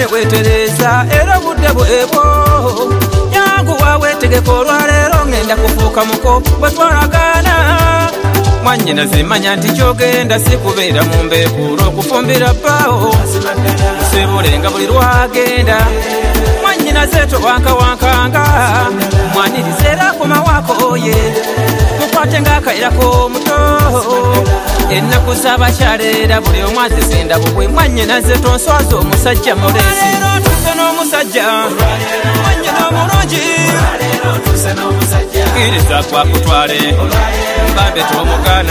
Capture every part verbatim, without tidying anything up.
wetereza era budde bwebo yangu wawetegeka olwaleero ngenda kufuuka muko bwe twalagana mwanyina zimanya nti kyogenda si kubeera mu mbeekuula okufumbira bbaawo musebulenga buli lwagenda mwanyina zeeto wankawankanga mwaniriza era komawako ye mukwate ng'akayirako muto ennaku z'abakyaleera buli omu azizinda bubwe mwanyina zeeto nswaza omusajja mulesi tuse n'omusajja mwanyina omulungi kkiriza gwakutwale mbambe tomugana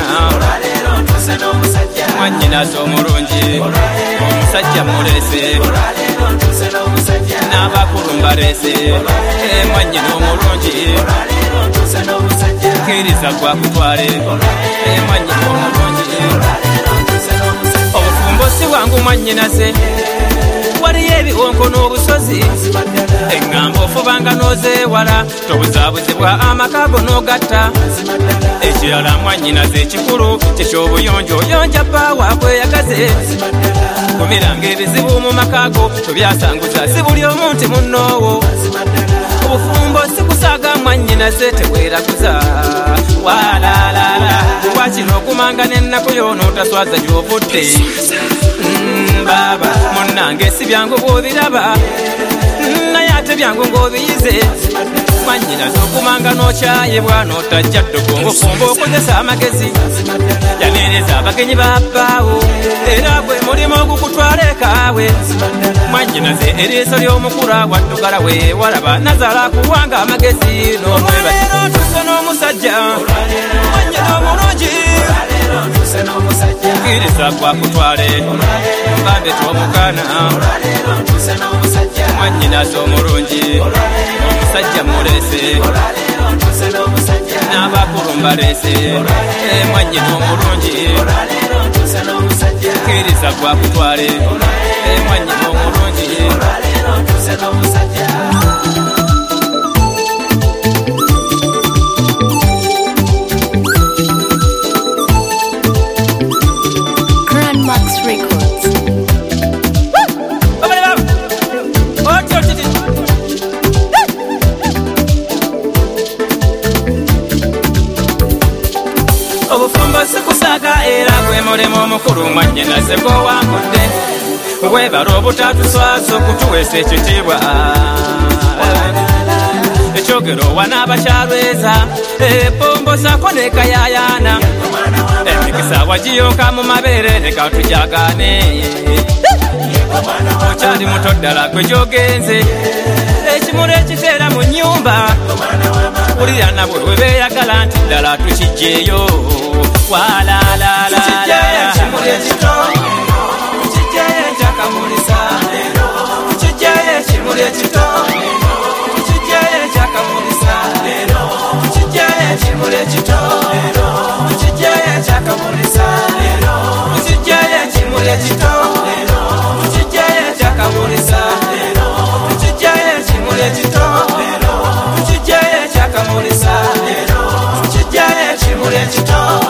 mwanyinaze omulungi omusajja mulese n'abakulu mbalese mwanyina omulungi kkiriza gwakutwale mwanyina omulungi obufumbo si bwangu mwanyinaze waliyo ebiwonko n'obusozi eŋŋamba ofubanga n'ozeewala tobuzaabuzibwa amakago n'ogatta ekirala mwanyinaze ekikulu kyekyobuyonjo oyonja bbaawa kweyagaze kumiranga ebizibu mu makago tobyasanguza si buli omu nti munnoowo obufumbo si kusaaga mwanyinaze teweeraguza walaalala wakino okumanga n'ennaku y'onootaswaza gy'ovudde baba munnange si byangu bw'obiraba naye ate byangu ng'obiyize mwanyinaze okumanga n'okyayibwa n'otajja ddogongo fumba okozesa amagezi yaneereza abagenyi ba bbaawo era gwe mulimu ogukutwala ekaawe mwanyinaze eriiso ly'omukula waddugala we walaba nazala akuwanga amagezi n'omwebaleero tuse n'omusajja mwanyina omulungi kkiriza gwakutwale mbambe tomugana mwanyinaze omulungi omusajja mulese n'abakulu mbalese mwanyina omulungi kkiriza gwakutwale mwanyina omulungi obufumbo sikusaaga era gwe mulemu omukulu mwanyinaze gw'owangudde webala obutatuswaza okutuweesa ekitiibwa ekyogero wanaabakyalweza ebombo saako neekayayaana emikisa wagiyonka mu mabeere leka tujagaane okyali muto ddala gwe gyogenze ekimuli ekiteera mu nnyumba wulira nabwe we beeyagala nti ddala tukijjeeyo walaalala ekimuli ekito tukijjeeyo ekyakamulisa tukijjeeyo ekimuli ekito tukijjeeyo ekyakamulisa tukijjeeyo ekimuli ekito tukijjeeyo ekyakamulisa tukijjeeyo ekimuli ekito tukijjeeyo ekyakamulisa tukijjeeyo ekimuli ekito tukijjeeyo ekyakamulisa tukijjeeyo ekimuli ekito